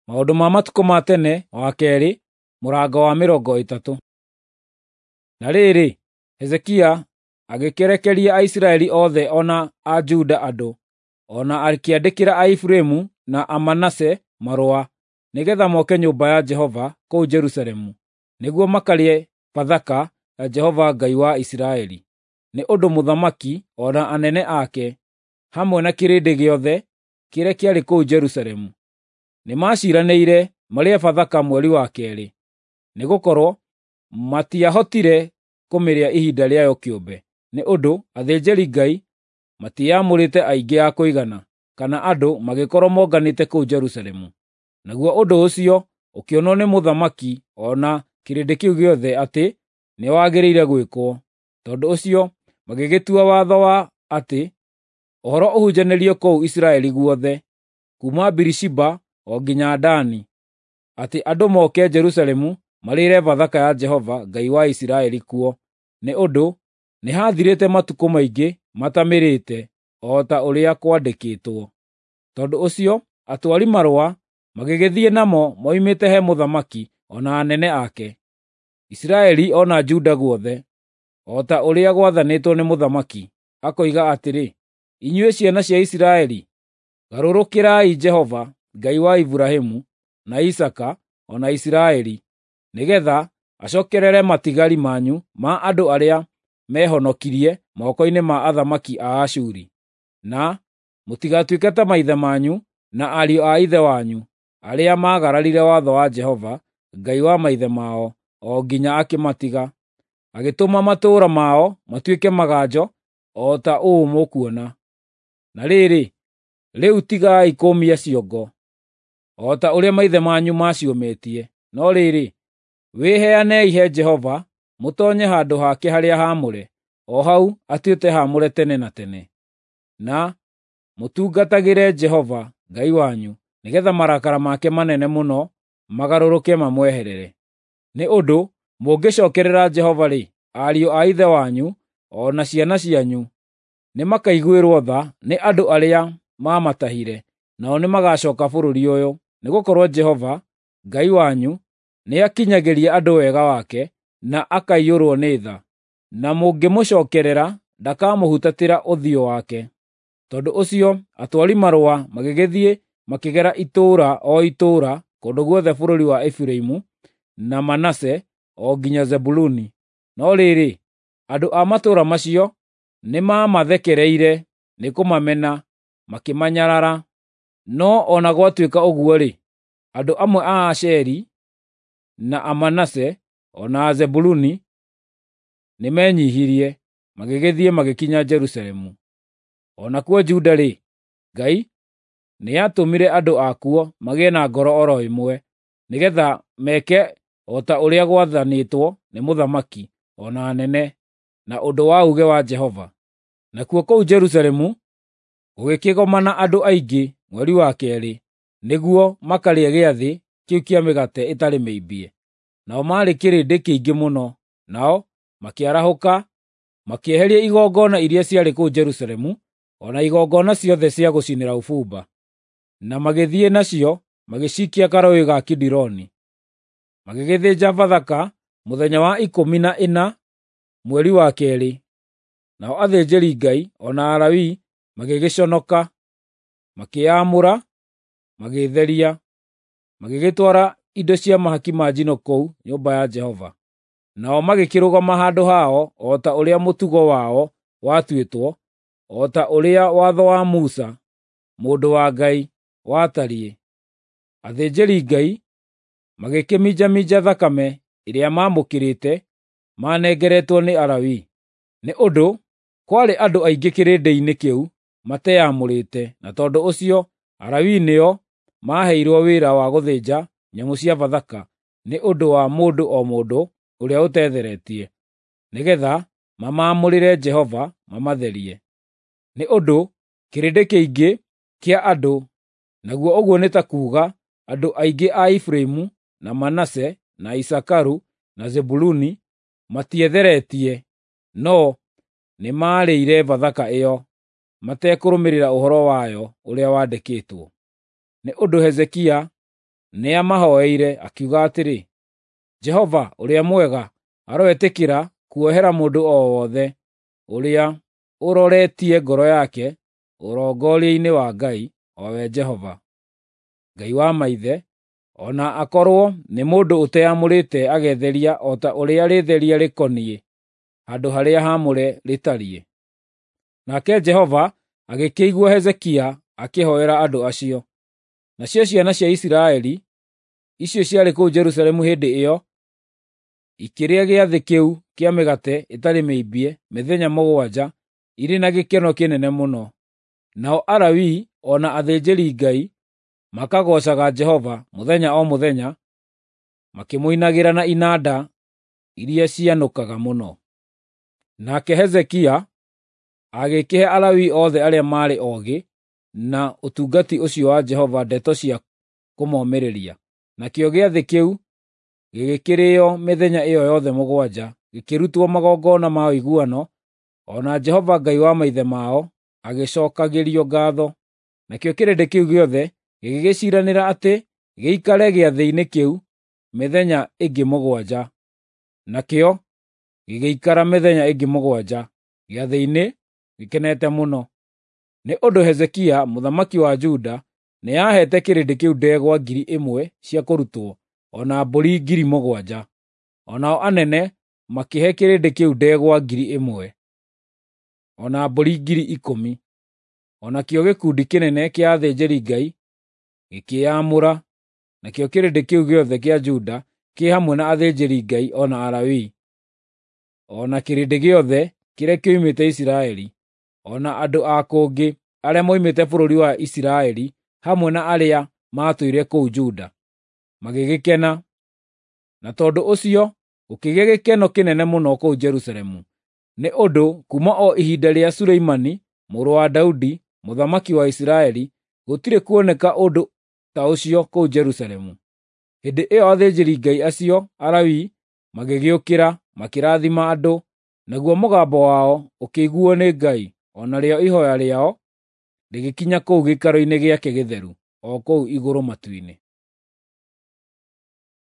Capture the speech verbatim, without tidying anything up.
Maũndũ ma matukũ ma tene wa kerĩ mũrango wa mĩrongo ĩtatũ. Na rĩrĩ, Hezekia agĩkĩrekeria Aisiraeli othe ona a Juda andũ, ona akĩandĩkĩra Aefiraimu na Amanase marũa, nĩgeetha moke nyũmba ya Jehova kũu Jerusalemu, nĩguo makarĩe Bathaka ya Jehova Ngai wa Isiraeli. Nĩ ũndũ mũthamaki ona anene ake, hamwe na kĩrĩndĩ gĩothe kĩrĩa kĩarĩ kũu Jerusalemu, nĩmaciiranĩire marĩe Bathaka mweri wa kerĩ, nĩgũkorwo matiahotire kũmĩrĩa ihinda rĩayo kĩũmbe, nĩ ũndũ athĩnjĩri-Ngai matiamũrĩte aingĩ a kũigana, kana andũ magĩkorwo monganĩte kũu Jerusalemu. Naguo ũndũ ũcio ũkĩonwo nĩ mũthamaki ona kĩrĩndĩ kĩu gĩothe atĩ nĩwagĩrĩire gwĩkwo. Tondũ ũcio magĩgĩtua watho wa atĩ ũhoro ũhunjanĩrio kũu Isiraeli guothe, kuuma Birishiba o nginya Dani, atĩ andũ moke Jerusalemu marĩre Bathaka ya Jehova Ngai wa Isiraeli kuo, nĩ ũndũ nĩhathirĩte matukũ maingĩ matamĩrĩte, o ta ũrĩa kwandĩkĩtwo. Tondũ ũcio atwari marũa magĩgĩthiĩ namo moimĩte he mũthamaki ona anene ake, Isiraeli ona Juda guothe, o ta ũrĩa gwathanĩtwo nĩ mũthamaki, akoiga atĩrĩ: Inyuĩ ciana cia Isiraeli, garũrũkĩrai Jehova Ngai wa Iburahĩmu na Isaaka ona Isiraeli, nĩgeetha acookerere matigari manyu ma andũ arĩa mehonokirie moko-inĩ ma athamaki a Ashuri, na mũtigatuĩke ta maithe manyu na ariũ a ithe wanyu, arĩa maagararire watho wa Jehova Ngai wa maithe mao o nginya akĩmatiga, agĩtũma matũũra mao matuĩke maganjo, o ta ũũ mũkuona. Na rĩrĩ, rĩu tigai kũũmia ciongo, o ta ũrĩa maithe manyu maciũmĩtie, no rĩrĩ, wĩheanei he Jehova, mũtoonye handũ hake harĩa haamũre, o hau atuĩte haamũre tene na tene, na mũtungatagĩre Jehova Ngai wanyu, nĩgeetha marakara make manene mũno magarũrũke mamweherere. Nĩ ũndũ mũngĩcookerera Jehova-rĩ, ariũ a ithe wanyu o na ciana cianyu nĩmakaiguĩrwo tha nĩ andũ arĩa maamatahire, nao nĩmagacooka bũrũri ũyũ, nĩgũkorwo Jehova Ngai wanyu nĩakinyagĩria andũ wega wake, na akaiyũrwo nĩ tha, na mũngĩmũcookerera ndakamũhutatĩra ũthiũ wake. Tondũ ũcio atwari marũa magĩgĩthiĩ makĩgera itũũra o itũũra kũndũ guothe bũrũri wa Efiraimu na Manase o nginya Zebuluni. No rĩrĩ, andũ a matũũra macio nĩmamathekereire nĩ kũmamena, makĩmanyarara. No ona gwatuĩka ũguo-rĩ, andũ amwe a Asheri na a Manase o na a Zebuluni nĩmenyiihirie, magĩgĩthiĩ magĩkinya Jerusalemu. O nakuo Juda-rĩ, Ngai nĩatũmire andũ akuo magĩe na ngoro oro ĩmwe, nĩgeetha meke o ta ũrĩa gwathanĩtwo nĩ mũthamaki o na anene, na ũndũ wa uuge wa Jehova. Nakuo kũu Jerusalemu gũgĩkĩgomana andũ aingĩ mweri wa kerĩ, nĩguo makarĩe gĩathĩ kĩu kĩa mĩgate ĩtarĩ mĩimbie. Nao maarĩ kĩrĩndĩ kĩingĩ mũno, nao makĩarahũka, makĩeheria igongona iria ciarĩ kũu Jerusalemu, o na igongona ciothe cia gũcinĩra ũbumba, na magĩthiĩ nacio magĩciikia karũũĩ ga Kidironi. Magĩgĩthĩnja Bathaka mũthenya wa ikũmi na ĩna mweri wa kerĩ. Nao athĩnjĩri-Ngai o na Alawii magĩgĩconoka, makĩamũra, magĩĩtheria, magĩgĩtwara indo cia mahaki ma njino kũu nyũmba ya Jehova. Nao magĩkĩrũgama handũ hao o ta ũrĩa mũtugo wao watuĩtwo, o ta ũrĩa watho wa Musa mũndũ wa Ngai watariĩ. Athĩnjĩri-Ngai magĩkĩminjaminja thakame ĩrĩa maamũkĩrĩte manengeretwo nĩ Alawii, nĩ ũndũ kwarĩ andũ aingĩ kĩrĩndĩ-inĩ kĩu mateyamũrĩte, na tondũ ũcio Alawii nĩo maaheirwo wĩra wa gũthĩnja nyamũ cia Bathaka nĩ ũndũ wa mũndũ o mũndũ ũrĩa ũtetheretie, nĩgeetha mamaamũrĩre Jehova, mamatherie. Nĩ ũndũ kĩrĩndĩ kĩingĩ kĩa andũ, naguo ũguo nĩ ta kuuga andũ aingĩ a Efiraimu na Manase na Isakaru na Zebuluni matietheretie, no nĩmarĩire Bathaka ĩyo matekũrũmĩrĩra ũhoro wayo ũrĩa wandĩkĩtwo. Nĩ ũndũ Hezekia nĩ amahoeire akiuga atĩrĩ, Jehova ũrĩa mwega aroetĩkĩra kuohera mũndũ o wothe ũrĩa ũroretie ngoro yake ũrongoria-inĩ wa Ngai, o we Jehova, Ngai wa maithe, ona akorwo nĩ mũndũ ũteamũrĩte agetheria o ta ũrĩa rĩtheria rĩkoniĩ handũ harĩa haamũre rĩtariĩ. Nake Jehova agĩkĩigua Hezekia akĩhoera andũ acio. Nacio ciana cia Isiraeli, icio ciarĩ kũu Jerusalemu hĩndĩ ĩyo, ikĩrĩa gĩathĩ kĩu kĩa mĩgate ĩtarĩ mĩimbie mĩthenya mũgwanja irĩ na gĩkeno kĩnene mũno. Nao Alawii o na athĩnjĩri-Ngai makagocaga Jehova mũthenya o mũthenya, makĩmũinagĩra na inanda iria cianũkaga mũno. Nake Hezekia agĩkĩhe Alawii othe arĩa maarĩ oogĩ na ũtungati ũcio wa Jehova ndeto cia kũmomĩrĩria. Nakĩo gĩathĩ kĩu gĩgĩkĩrĩĩo mĩthenya ĩyo yothe mũgwanja, gĩkĩrutwo magongona ma ũiguano, o na Jehova Ngai wa maithe mao agĩcookagĩrio ngaatho. Nakĩo kĩrĩndĩ kĩu gĩothe gĩgĩgĩciiranĩra atĩ gĩikare gĩathĩ-inĩ kĩu mĩthenya ĩngĩ mũgwanja. Nakĩo gĩgĩikara mĩthenya ĩngĩ mũgwanja gĩathĩ-inĩ gĩkenete mũno, nĩ ũndũ Hezekia mũthamaki wa Juda nĩ aheete kĩrĩndĩ kĩu ndegwa ngiri ĩmwe cia kũrutwo, o na mbũri ngiri mũgwanja. O nao anene makĩhe kĩrĩndĩ kĩu ndegwa ngiri ĩmwe, o na mbũri ngiri ikũmi. O nakĩo gĩkundi kĩnene kĩa athĩnjĩri-Ngai gĩkĩĩamũra, nakĩo kĩrĩndĩ kĩu gĩothe kĩa Juda kĩ hamwe na athĩnjĩri-Ngai o na Alawii, o na kĩrĩndĩ gĩothe kĩrĩa kĩoimĩte Isiraeli, o na andũ a kũngĩ arĩa moimĩte bũrũri wa Isiraeli, hamwe na arĩa maatũire kũu Juda, magĩgĩkena. Na tondũ ũcio gũkĩgĩa gĩkeno kĩnene mũno kũu Jerusalemu, nĩ ũndũ kuuma o ihinda rĩa Suleimani mũrũ wa Daudi mũthamaki wa Isiraeli gũtirĩ kuoneka ũndũ ta ũcio kũu Jerusalemu. Hĩndĩ ĩyo athĩnjĩri-Ngai acio Alawii magĩgĩũkĩra makĩrathima andũ, naguo mũgambo wao ũkĩiguo nĩ Ngai, o narĩo ihooya rĩao rĩgĩkinya kũu gĩikaro-inĩ gĩake gĩtheru o kũu igũrũ matu-inĩ.